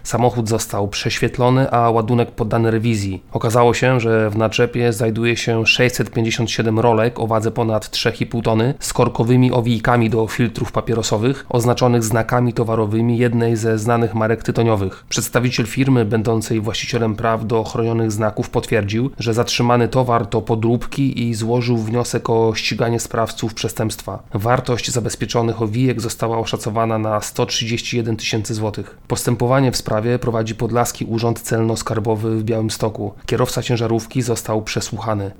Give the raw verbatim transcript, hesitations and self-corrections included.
Samochód został prześwietlony, a ładunek poddany rewizji. Okazało się, że w naczepie znajduje się sześćset pięćdziesiąt siedem rolek o wadze ponad trzy i pół tony z korkowymi owijkami do filtrów papierosowych oznaczonych znakami towarowymi jednej ze znanych marek tytoniowych. Przedstawiciel firmy, będącej właścicielem praw do chronionych znaków, potwierdził, że zatrzymany towar to podróbki i złożył wniosek o ściganie sprawców przestępstwa. Wartość zabezpieczonych owijek została oszacowana na sto trzydzieści jeden tysięcy złotych. Postępowanie w sprawie prowadzi Podlaski Urząd Celno-Skarbowy w Białymstoku. Kierowca ciężarówki został przesłuchany.